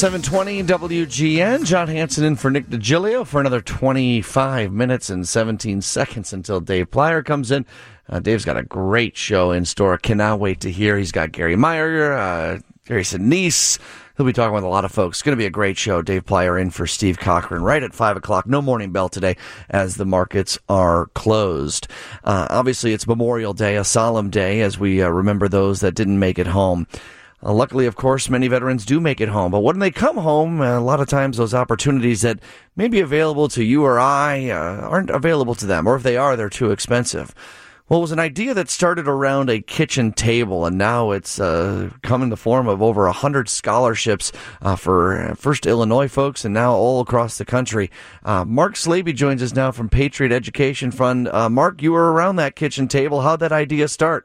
720 WGN. John Hanson in for Nick DiGilio for another 25 minutes and 17 seconds until Dave Plyer comes in. Dave's got a great show in store. Cannot wait to hear. He's got Gary Meyer, Gary Sinise. He'll be talking with a lot of folks. It's going to be a great show. Dave Plyer in for Steve Cochran right at 5 o'clock. No morning bell today as the markets are closed. Obviously, it's Memorial Day, a solemn day as we remember those that didn't make it home. Luckily, of course, many veterans do make it home. But when they come home, a lot of times those opportunities that may be available to you or I aren't available to them. Or if they are, they're too expensive. Well, it was an idea that started around a kitchen table, and now it's come in the form of over 100 scholarships for first Illinois folks and now all across the country. Mark Slaby joins us now from Patriot Education Fund. Mark, you were around that kitchen table. How'd that idea start?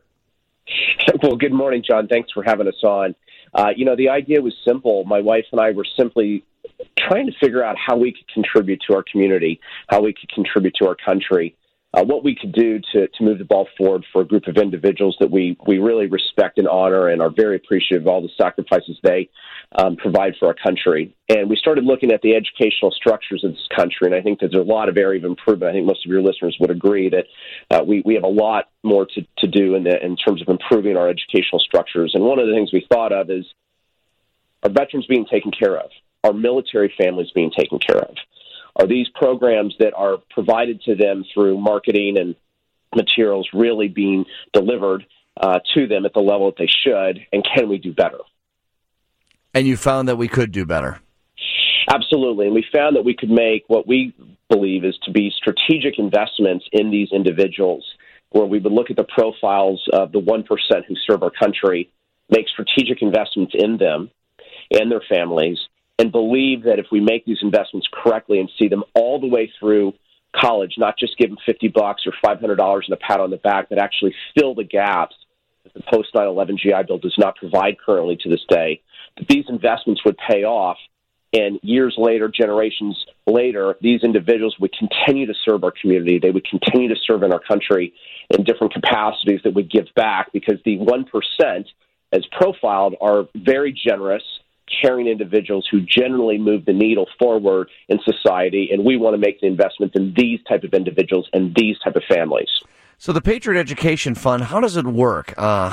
Well, good morning, John. Thanks for having us on. The idea was simple. My wife and I were simply trying to figure out how we could contribute to our community, how we could contribute to our country, what we could do to move the ball forward for a group of individuals that we really respect and honor and are very appreciative of all the sacrifices they provide for our country. And we started looking at the educational structures of this country, and I think there's a lot of area of improvement. I think most of your listeners would agree that we have a lot more to do in terms of improving our educational structures. And one of the things we thought of is our veterans being taken care of, our military families being taken care of. Are these programs that are provided to them through marketing and materials really being delivered to them at the level that they should, and can we do better? And you found that we could do better. Absolutely, and we found that we could make what we believe is to be strategic investments in these individuals, where we would look at the profiles of the 1% who serve our country, make strategic investments in them and their families, and believe that if we make these investments correctly and see them all the way through college, not just give them $50 or $500 and a pat on the back, but actually fill the gaps that the post 9/11 GI Bill does not provide currently to this day, that these investments would pay off. And years later, generations later, these individuals would continue to serve our community. They would continue to serve in our country in different capacities that would give back, because the 1%, as profiled, are very generous, caring individuals who generally move the needle forward in society, and we want to make the investments in these type of individuals and these type of families. So the Patriot Education Fund, how does it work?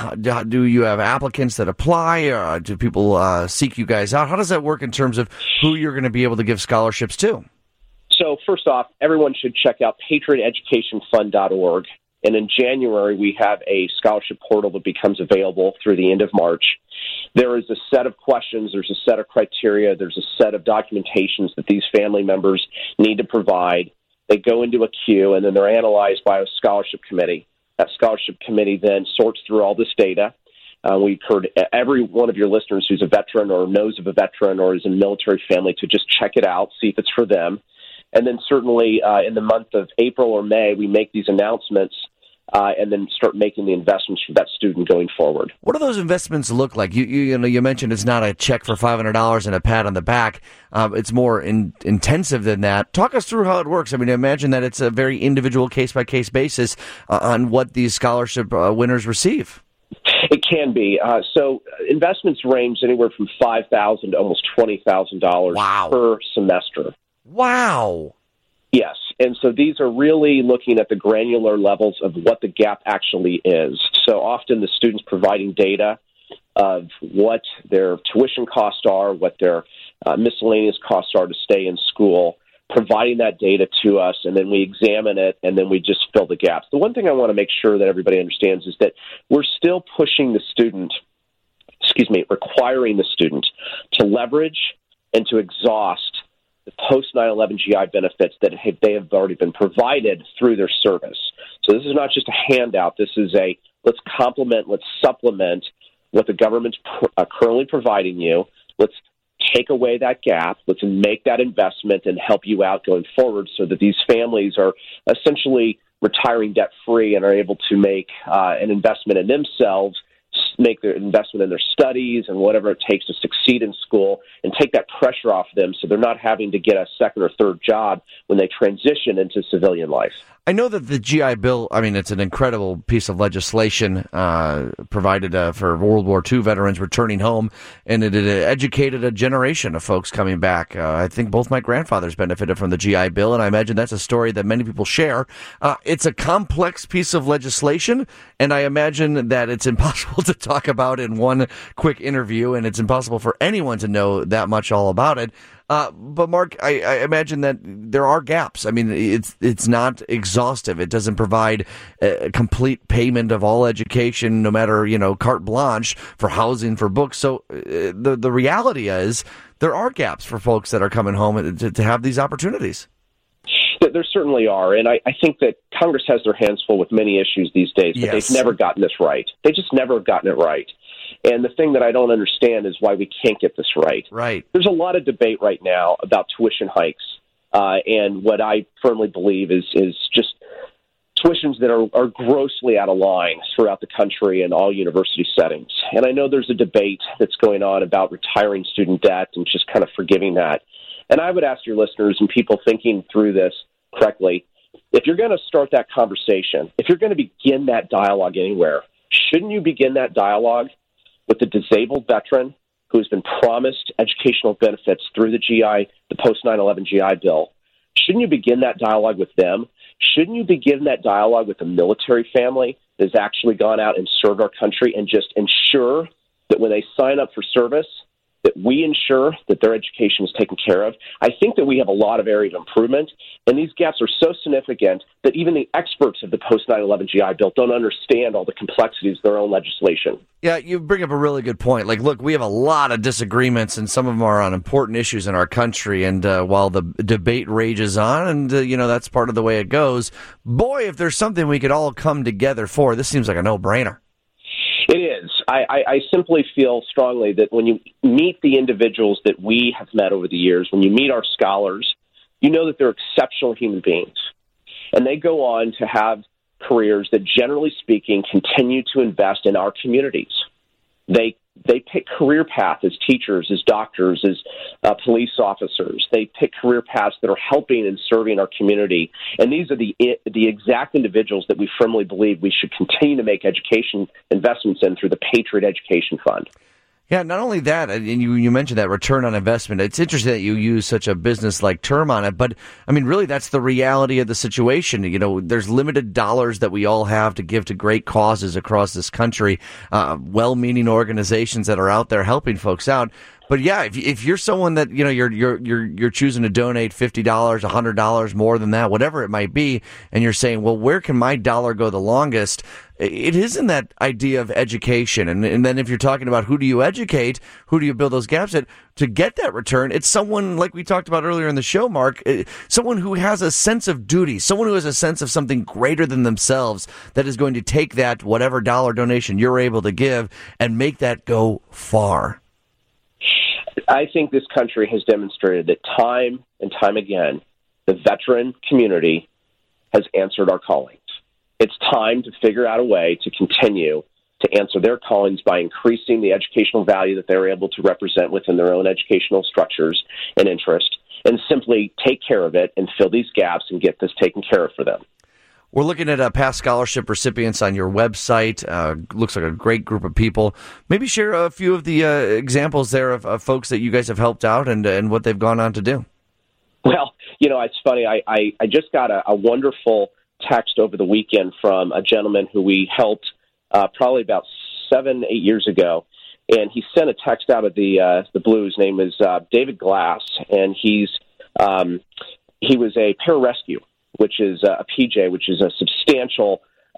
Do you have applicants that apply? Do people seek you guys out? How does that work in terms of who you're going to be able to give scholarships to? So first off, everyone should check out patrioteducationfund.org. And in January, we have a scholarship portal that becomes available through the end of March. There is a set of questions, there's a set of criteria, there's a set of documentations that these family members need to provide. They go into a queue, and then they're analyzed by a scholarship committee. That scholarship committee then sorts through all this data. We encourage every one of your listeners who's a veteran or knows of a veteran or is in a military family to just check it out, see if it's for them. And then certainly in the month of April or May, we make these announcements and then start making the investments for that student going forward. What do those investments look like? You mentioned it's not a check for $500 and a pat on the back. It's more intensive than that. Talk us through how it works. I mean, imagine that it's a very individual case-by-case basis on what these scholarship winners receive. It can be. So investments range anywhere from $5,000 to almost $20,000 per semester. Wow. Yes, and so these are really looking at the granular levels of what the gap actually is. So often the students providing data of what their tuition costs are, what their miscellaneous costs are to stay in school, providing that data to us, and then we examine it, and then we just fill the gaps. The one thing I want to make sure that everybody understands is that we're still pushing the student, requiring the student to leverage and to exhaust the post 9/11 GI benefits that they have already been provided through their service. So this is not just a handout. This is let's complement, let's supplement what the government's currently providing you. Let's take away that gap. Let's make that investment and help you out going forward so that these families are essentially retiring debt-free and are able to make an investment in themselves make their investment in their studies and whatever it takes to succeed in school, and take that pressure off them so they're not having to get a second or third job when they transition into civilian life. I know that the GI Bill, I mean, it's an incredible piece of legislation provided for World War II veterans returning home, and it educated a generation of folks coming back. I think both my grandfathers benefited from the GI Bill, and I imagine that's a story that many people share. It's a complex piece of legislation, and I imagine that it's impossible to talk about in one quick interview, and it's impossible for anyone to know that much all about it. But Mark, I imagine that there are gaps. I mean, it's not exhaustive. It doesn't provide a complete payment of all education, no matter, carte blanche for housing, for books. So the reality is there are gaps for folks that are coming home to have these opportunities. There certainly are, and I think that Congress has their hands full with many issues these days, but Yes. they've never gotten this right. They just never have gotten it right. And the thing that I don't understand is why we can't get this right. Right. There's a lot of debate right now about tuition hikes, and what I firmly believe is just tuitions that are grossly out of line throughout the country in all university settings. And I know there's a debate that's going on about retiring student debt and just kind of forgiving that. And I would ask your listeners and people thinking through this correctly, if you're going to start that conversation, if you're going to begin that dialogue anywhere, shouldn't you begin that dialogue with the disabled veteran who has been promised educational benefits through the post 9/11 GI Bill? Shouldn't you begin that dialogue with them? Shouldn't you begin that dialogue with the military family that has actually gone out and served our country, and just ensure that when they sign up for service, that we ensure that their education is taken care of? I think that we have a lot of areas of improvement, and these gaps are so significant that even the experts of the post 9/11 GI Bill don't understand all the complexities of their own legislation. Yeah, you bring up a really good point. Like, look, we have a lot of disagreements, and some of them are on important issues in our country. And while the debate rages on, and, that's part of the way it goes, boy, if there's something we could all come together for, this seems like a no-brainer. It is. I simply feel strongly that when you meet the individuals that we have met over the years, when you meet our scholars, you know that they're exceptional human beings. And they go on to have careers that, generally speaking, continue to invest in our communities. They pick career paths as teachers, as doctors, as police officers. They pick career paths that are helping and serving our community. And these are the exact individuals that we firmly believe we should continue to make education investments in through the Patriot Education Fund. Yeah, not only that, and you mentioned that return on investment. It's interesting that you use such a business-like term on it, but, I mean, really, that's the reality of the situation. There's limited dollars that we all have to give to great causes across this country, well-meaning organizations that are out there helping folks out. But yeah, if you're someone that you're choosing to donate $50, $100, more than that, whatever it might be, and you're saying, well, where can my dollar go the longest? It isn't that idea of education, and then if you're talking about who do you educate, who do you build those gaps at to get that return? It's someone like we talked about earlier in the show, Mark, someone who has a sense of duty, someone who has a sense of something greater than themselves that is going to take that whatever dollar donation you're able to give and make that go far. I think this country has demonstrated that time and time again, the veteran community has answered our callings. It's time to figure out a way to continue to answer their callings by increasing the educational value that they're able to represent within their own educational structures and interest, and simply take care of it and fill these gaps and get this taken care of for them. We're looking at past scholarship recipients on your website. Looks like a great group of people. Maybe share a few of the examples there of folks that you guys have helped out and what they've gone on to do. Well, it's funny. I just got a wonderful text over the weekend from a gentleman who we helped probably about 7-8 years ago. And he sent a text out of the blue. His name is David Glass, and he was a pararescue, which is a PJ, which is a substantial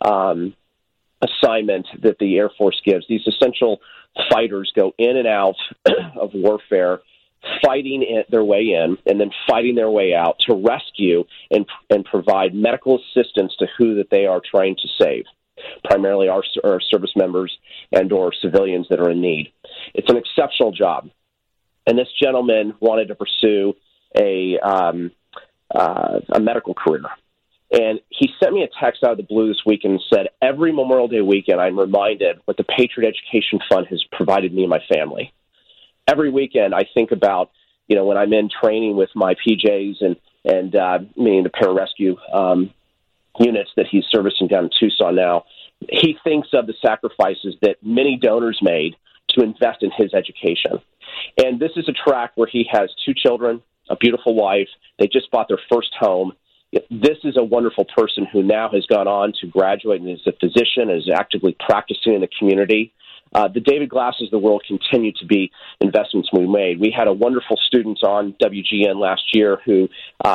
assignment that the Air Force gives. These essential fighters go in and out of warfare, fighting their way in and then fighting their way out to rescue and provide medical assistance to who that they are trying to save, primarily our service members and or civilians that are in need. It's an exceptional job. And this gentleman wanted to pursue a medical career. And he sent me a text out of the blue this weekend and said, every Memorial Day weekend, I'm reminded what the Patriot Education Fund has provided me and my family. Every weekend, I think about, when I'm in training with my PJs and meaning the pararescue units that he's servicing down in Tucson now, he thinks of the sacrifices that many donors made to invest in his education. And this is a track where he has 2 children, a beautiful wife. They just bought their first home. This is a wonderful person who now has gone on to graduate and is a physician, is actively practicing in the community. The David Glasses of the world continue to be investments we made. We had a wonderful student on WGN last year who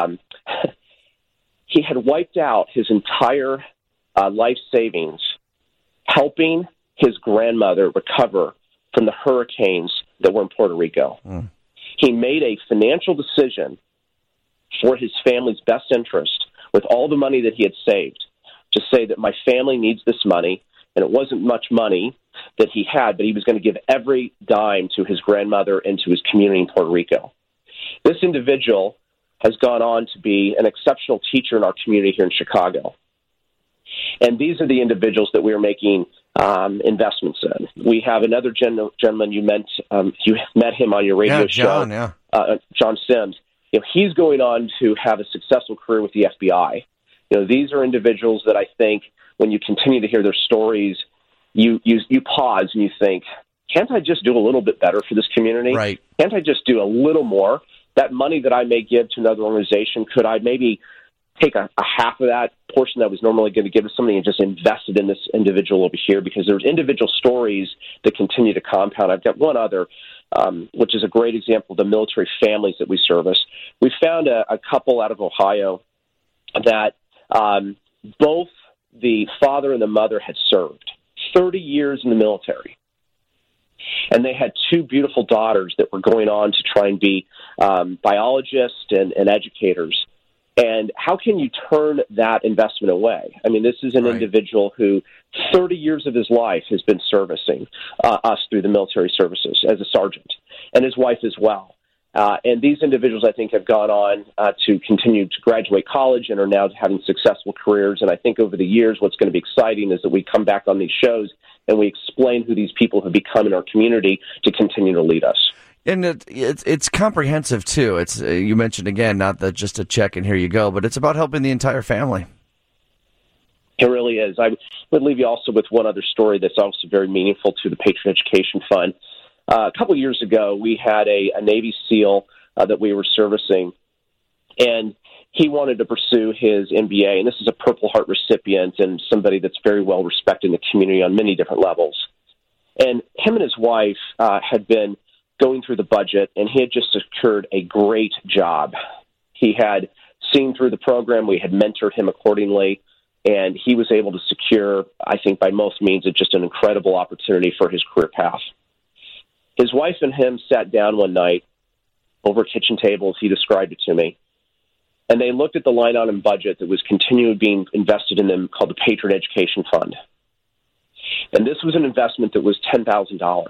he had wiped out his entire life savings helping his grandmother recover from the hurricanes that were in Puerto Rico. He made a financial decision for his family's best interest with all the money that he had saved to say that my family needs this money, and it wasn't much money that he had, but he was going to give every dime to his grandmother and to his community in Puerto Rico. This individual has gone on to be an exceptional teacher in our community here in Chicago. And these are the individuals that we are making investments in. We have another gentleman you met him on your radio show, John Sims. He's going on to have a successful career with the FBI. These are individuals that I think when you continue to hear their stories, you pause and you think, can't I just do a little bit better for this community? Right. Can't I just do a little more? That money that I may give to another organization, could I maybe take a half of that portion that I was normally going to give to somebody and just invest it in this individual over here? Because there's individual stories that continue to compound. I've got one other, which is a great example of the military families that we service. We found a couple out of Ohio that both the father and the mother had served 30 years in the military. And they had 2 beautiful daughters that were going on to try and be biologists and educators. And how can you turn that investment away? I mean, this is an individual who 30 years of his life has been servicing us through the military services as a sergeant, and his wife as well. And these individuals, I think, have gone on to continue to graduate college and are now having successful careers. And I think over the years, what's going to be exciting is that we come back on these shows and we explain who these people have become in our community to continue to lead us. And it's comprehensive, too. It's you mentioned, again, not that just a check and here you go, but it's about helping the entire family. It really is. I would leave you also with one other story that's also very meaningful to the Patriot Education Fund. A couple years ago, we had a Navy SEAL that we were servicing, and he wanted to pursue his MBA. And this is a Purple Heart recipient and somebody that's very well respected in the community on many different levels. And him and his wife had been going through the budget, and he had just secured a great job. He had seen through the program. We had mentored him accordingly, and he was able to secure, I think by most means, just an incredible opportunity for his career path. His wife and him sat down one night over a kitchen table, as he described it to me, and they looked at the line item budget that was continually being invested in them called the Patriot Education Fund. And this was an investment that was $10,000.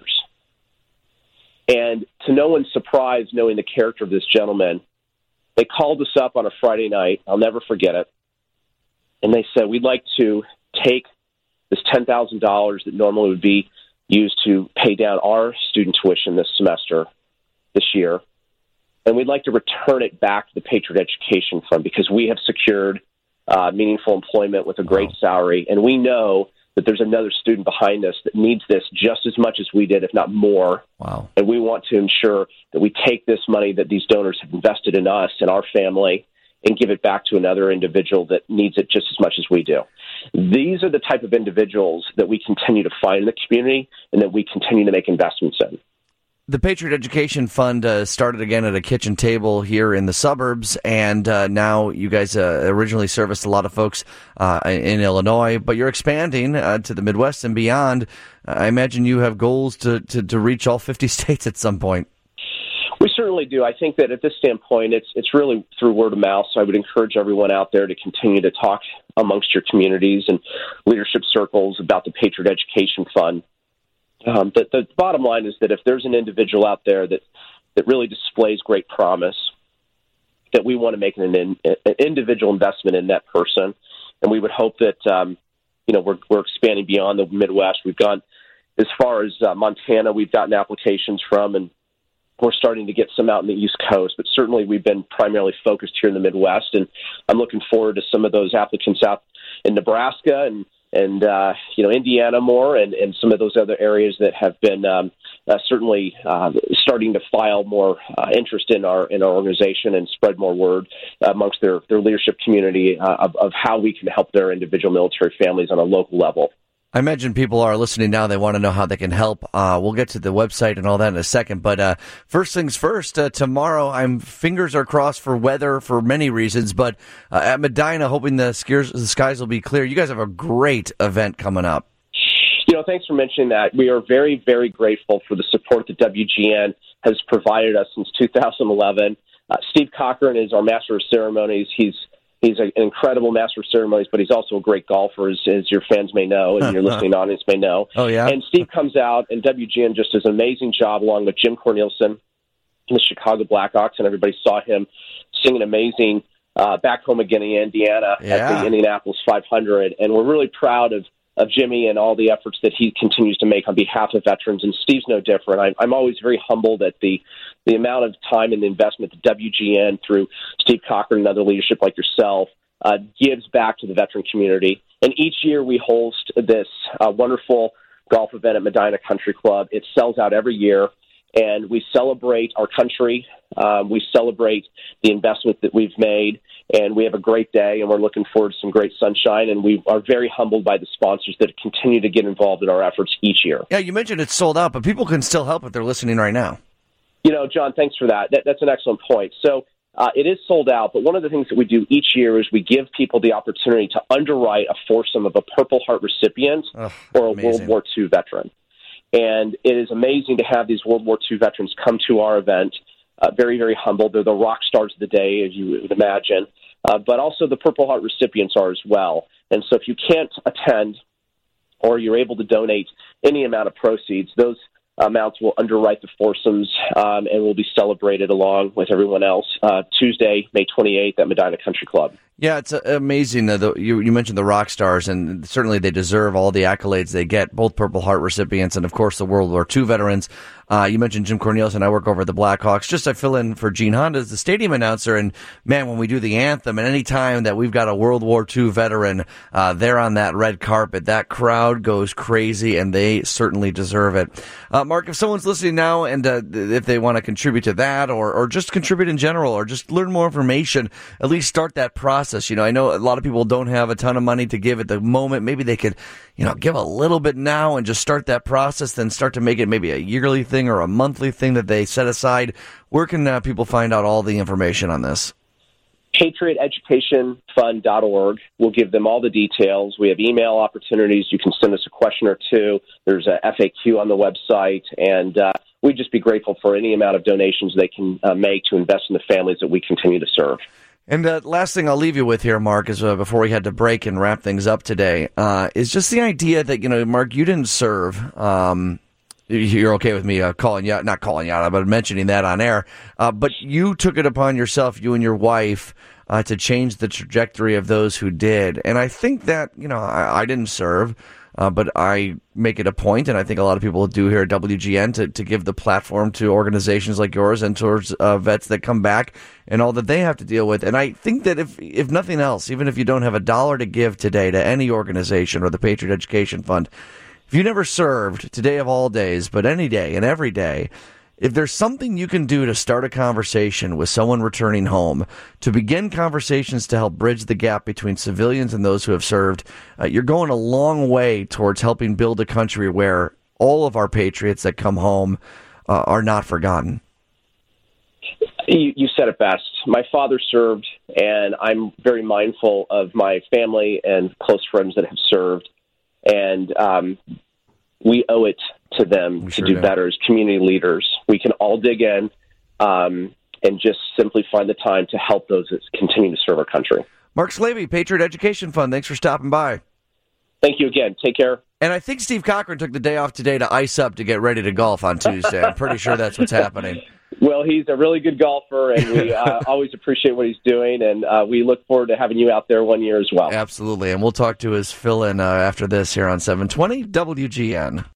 And to no one's surprise, knowing the character of this gentleman, they called us up on a Friday night. I'll never forget it. And they said, we'd like to take this $10,000 that normally would be used to pay down our student tuition this year, and we'd like to return it back to the Patriot Education Fund because we have secured meaningful employment with a great salary, and we know that there's another student behind us that needs this just as much as we did, if not more. Wow. And we want to ensure that we take this money that these donors have invested in us and our family and give it back to another individual that needs it just as much as we do. These are the type of individuals that we continue to find in the community and that we continue to make investments in. The Patriot Education Fund started again at a kitchen table here in the suburbs, and now you guys originally serviced a lot of folks in Illinois, but you're expanding to the Midwest and beyond. I imagine you have goals to reach all 50 states at some point. We certainly do. I think that at this standpoint, it's really through word of mouth. So I would encourage everyone out there to continue to talk amongst your communities and leadership circles about the Patriot Education Fund. The bottom line is that if there's an individual out there that really displays great promise, that we want to make an individual investment in that person. And we would hope that, we're expanding beyond the Midwest. We've gone as far as Montana. We've gotten applications from, and we're starting to get some out in the East Coast. But certainly we've been primarily focused here in the Midwest. And I'm looking forward to some of those applicants out in Nebraska and Indiana more, and some of those other areas that have been certainly starting to file more interest in our organization and spread more word amongst their leadership community of how we can help their individual military families on a local level. I imagine people are listening now. They want to know how they can help. We'll get to the website and all that in a second. But first things first, tomorrow, fingers are crossed for weather for many reasons. But at Medina, hoping the skies will be clear. You guys have a great event coming up. Thanks for mentioning that. We are very, very grateful for the support that WGN has provided us since 2011. Steve Cochran is our Master of Ceremonies. He's an incredible Master of Ceremonies, but he's also a great golfer, as your fans may know, and your listening audience may know. Oh, yeah? And Steve comes out, and WGN just does an amazing job, along with Jim Cornelison and the Chicago Blackhawks, and everybody saw him sing an amazing Back Home Again in Indiana at the Indianapolis 500. And we're really proud of Jimmy and all the efforts that he continues to make on behalf of veterans, and Steve's no different. I'm always very humbled at the amount of time and investment that WGN, through Steve Cochran and other leadership like yourself, gives back to the veteran community. And each year we host this wonderful golf event at Medina Country Club. It sells out every year, and we celebrate our country. We celebrate the investment that we've made, and we have a great day, and we're looking forward to some great sunshine, and we are very humbled by the sponsors that continue to get involved in our efforts each year. Yeah, you mentioned it's sold out, but people can still help if they're listening right now. John, thanks for that. That's an excellent point. So it is sold out, but one of the things that we do each year is we give people the opportunity to underwrite a foursome of a Purple Heart recipient or a amazing. World War II veteran. And it is amazing to have these World War II veterans come to our event. Very, very humbled. They're the rock stars of the day, as you would imagine. But also the Purple Heart recipients are as well. And so if you can't attend, or you're able to donate any amount of proceeds, those amounts will underwrite the foursomes and will be celebrated along with everyone else Tuesday, May 28th at Medina Country Club. Yeah, it's amazing. You mentioned the rock stars, and certainly they deserve all the accolades they get, both Purple Heart recipients and, of course, the World War II veterans. You mentioned Jim Cornelison. I work over at the Blackhawks. I fill in for Gene Honda as the stadium announcer, and, man, when we do the anthem, and any time that we've got a World War II veteran there on that red carpet, that crowd goes crazy, and they certainly deserve it. Mark, if someone's listening now and if they want to contribute to that or just contribute in general or just learn more information, at least start that process. I know a lot of people don't have a ton of money to give at the moment. Maybe they could, give a little bit now and just start that process, then start to make it maybe a yearly thing or a monthly thing that they set aside. Where can people find out all the information on this? PatriotEducationFund.org. We'll give them all the details. We have email opportunities. You can send us a question or two. There's a FAQ on the website, and we'd just be grateful for any amount of donations they can make to invest in the families that we continue to serve. And last thing I'll leave you with here, Mark, is before we had to break and wrap things up today, is just the idea that, Mark, you didn't serve. You're okay with me not calling you out, but mentioning that on air. But you took it upon yourself, you and your wife, to change the trajectory of those who did. And I think that, I didn't serve. But I make it a point, and I think a lot of people do here at WGN, to give the platform to organizations like yours and towards vets that come back and all that they have to deal with. And I think that if nothing else, even if you don't have $1 to give today to any organization or the Patriot Education Fund, if you never served, today of all days, but any day and every day, if there's something you can do to start a conversation with someone returning home, to begin conversations to help bridge the gap between civilians and those who have served, you're going a long way towards helping build a country where all of our patriots that come home are not forgotten. You said it best. My father served, and I'm very mindful of my family and close friends that have served. And we owe it to them to do better as community leaders. We can all dig in and just simply find the time to help those that continue to serve our country. Mark Slavy, Patriot Education Fund, thanks for stopping by. Thank you again. Take care. And I think Steve Cochran took the day off today to ice up to get ready to golf on Tuesday. I'm pretty sure that's what's happening. Well, he's a really good golfer, and we always appreciate what he's doing, and we look forward to having you out there one year as well. Absolutely, and we'll talk to his fill-in after this here on 720 WGN.